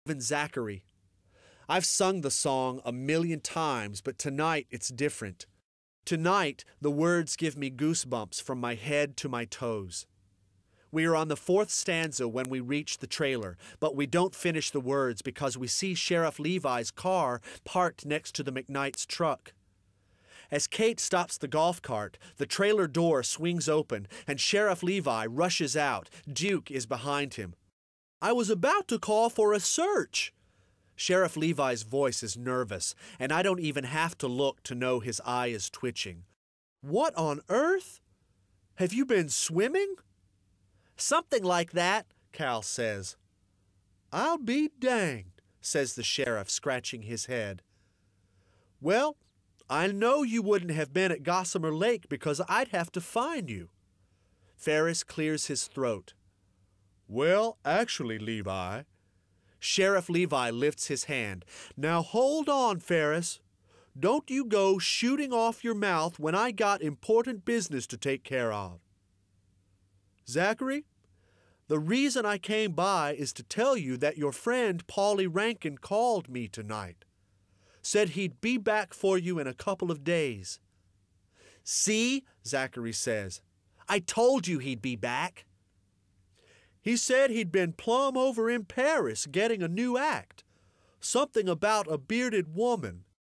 and Zachary. I've sung the song 1,000,000 times, but tonight it's different. Tonight, the words give me goosebumps from my head to my toes. We are on the 4th stanza when we reach the trailer, but we don't finish the words because we see Sheriff Levi's car parked next to the McKnight's truck. As Kate stops the golf cart, the trailer door swings open and Sheriff Levi rushes out. Duke is behind him. "I was about to call for a search." Sheriff Levi's voice is nervous, and I don't even have to look to know his eye is twitching. "What on earth? Have you been swimming?" "Something like that," Cal says. "I'll be danged," says the sheriff, scratching his head. "Well, I know you wouldn't have been at Gossamer Lake because I'd have to find you." Ferris clears his throat. "Well, actually, Levi." Sheriff Levi lifts his hand. "Now hold on, Ferris. Don't you go shooting off your mouth when I got important business to take care of. Zachary, the reason I came by is to tell you that your friend Paulie Rankin called me tonight. Said he'd be back for you in a couple of days." "See," Zachary says, "I told you he'd be back." "He said he'd been plumb over in Paris getting a new act. Something about a bearded woman.